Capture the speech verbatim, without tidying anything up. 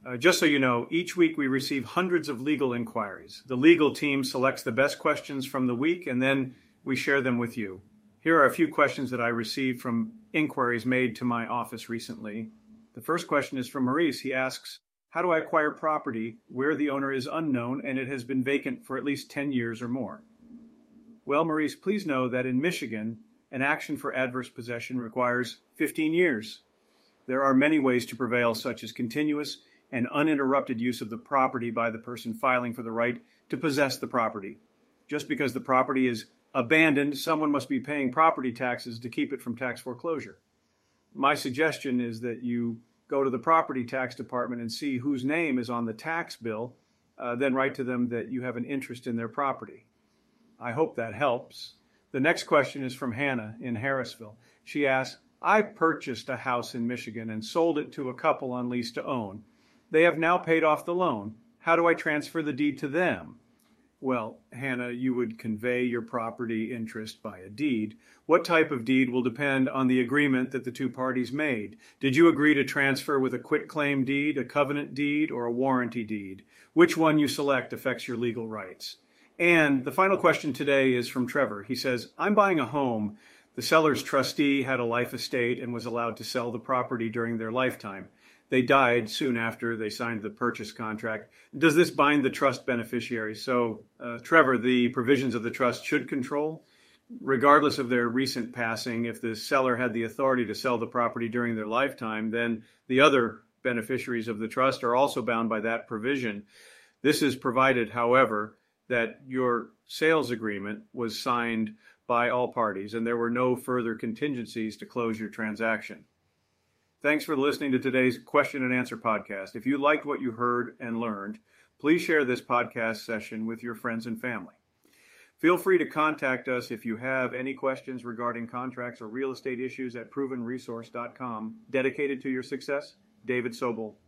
Uh, just so you know, each week we receive hundreds of legal inquiries. The legal team selects the best questions from the week, and then we share them with you. Here are a few questions that I received from inquiries made to my office recently. The first question is from Maurice. He asks, how do I acquire property where the owner is unknown and it has been vacant for at least ten years or more? Well, Maurice, please know that in Michigan, an action for adverse possession requires fifteen years. There are many ways to prevail, such as continuous and uninterrupted use of the property by the person filing for the right to possess the property. Just because the property is abandoned, someone must be paying property taxes to keep it from tax foreclosure. My suggestion is that you go to the property tax department and see whose name is on the tax bill, uh, then write to them that you have an interest in their property. I hope that helps. The next question is from Hannah in Harrisville. She asks, I purchased a house in Michigan and sold it to a couple on lease to own. They have now paid off the loan. How do I transfer the deed to them? Well, Hannah, you would convey your property interest by a deed. What type of deed will depend on the agreement that the two parties made. Did you agree to transfer with a quitclaim deed, a covenant deed, or a warranty deed? Which one you select affects your legal rights. And the final question today is from Trevor. He says, I'm buying a home. The seller's trustee had a life estate and was allowed to sell the property during their lifetime. They died soon after they signed the purchase contract. Does this bind the trust beneficiaries? So, uh, Trevor, the provisions of the trust should control, regardless of their recent passing. If the seller had the authority to sell the property during their lifetime, then the other beneficiaries of the trust are also bound by that provision. This is provided, however, that your sales agreement was signed by all parties and there were no further contingencies to close your transaction. Thanks for listening to today's question and answer podcast. If you liked what you heard and learned, please share this podcast session with your friends and family. Feel free to contact us if you have any questions regarding contracts or real estate issues at proven resource dot com. Dedicated to your success, David Sobel.